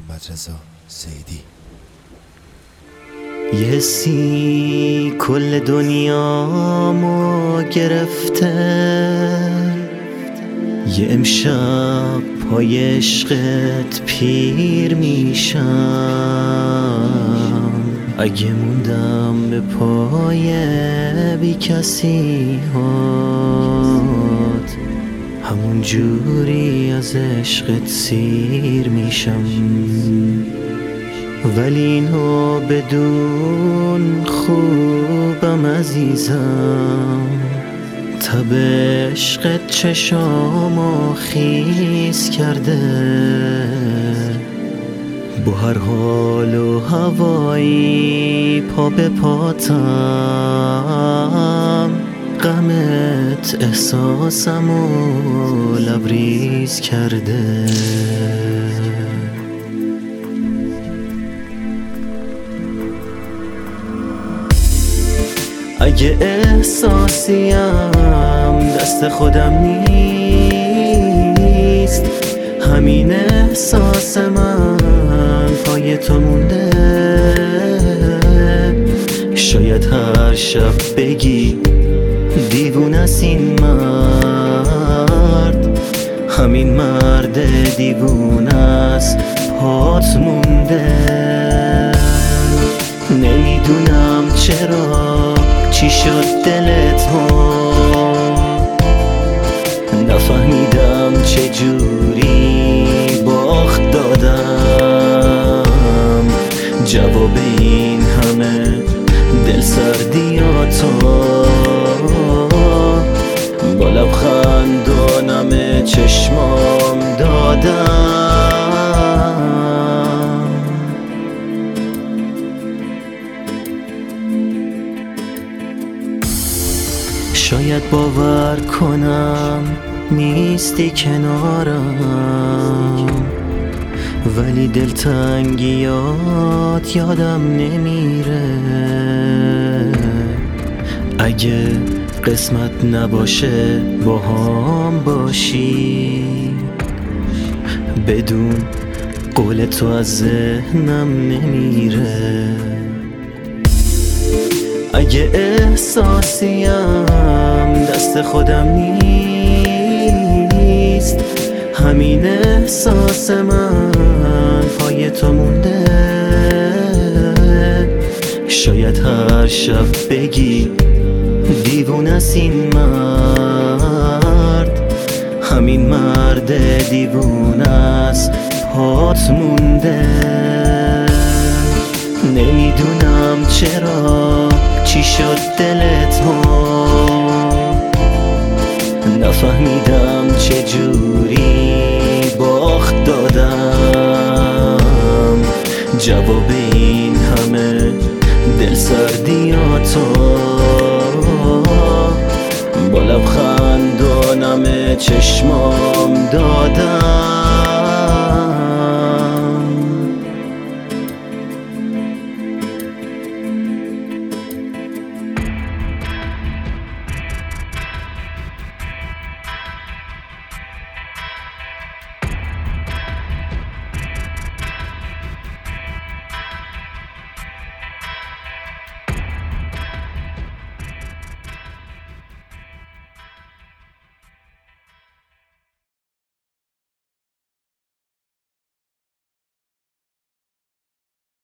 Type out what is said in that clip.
محمد رضا سیدی. یه حسی کل دنیامو گرفته، یه امشب پای عشقت پیر میشم. اگه موندم به پای بی کسی هات، همون جوری از عشقت سیر میشم. ولی اینو بدون خوبم عزیزم، تب عشقت چشامو خیس کرده. با هر حال و هوایی پا به پاتم، غمت احساسمو لبریز کرده. اگه احساسیم دست خودم نیست، همین احساس من پای تو مونده. شاید هر شب بگی دیوونه است این مرد، همین مرد دیوونه است پات مونده. نمیدونم چرا چی شد دلت ها، نفهمیدم چجوری باخت دادم. جواب این همه دل سردیاتو با لبخند و نم چشمام دادم. شاید باور کنم نیستی کنارم، ولی دلتنگیات یادم نمیره. اگه قسمت نباشه با هم باشی، بدون قول تو از ذهنم نمیره. اگه احساسیم دست خودم نیست، همین احساس من پای تو مونده. شاید هر شب بگی دیوونه است این مرد، همین مرد دیوونه است پات مونده. نمیدونم چرا چی شد دلت ها، نفهمیدم چجوری باخت دادم. جواب این همه دل سردیاتو